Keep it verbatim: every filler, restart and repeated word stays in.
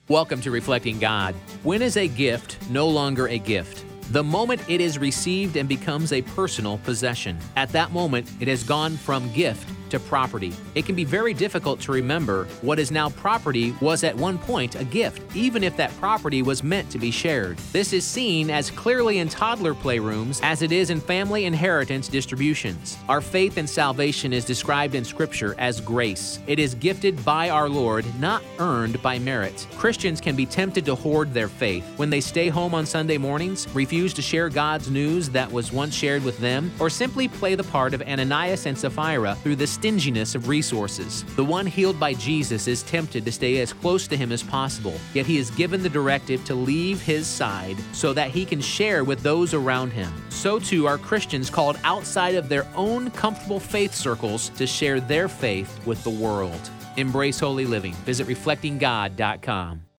Welcome to Reflecting God. When is a gift no longer a gift? The moment it is received and becomes a personal possession. At that moment, it has gone from gift to property. It can be very difficult to remember what is now property was at one point a gift, even if that property was meant to be shared. This is seen as clearly in toddler playrooms as it is in family inheritance distributions. Our faith in salvation is described in Scripture as grace. It is gifted by our Lord, not earned by merit. Christians can be tempted to hoard their faith when they stay home on Sunday mornings, refuse to share God's news that was once shared with them, or simply play the part of Ananias and Sapphira through the stinginess of resources. The one healed by Jesus is tempted to stay as close to him as possible, yet he is given the directive to leave his side so that he can share with those around him. So too are Christians called outside of their own comfortable faith circles to share their faith with the world. Embrace holy living. Visit reflecting god dot com.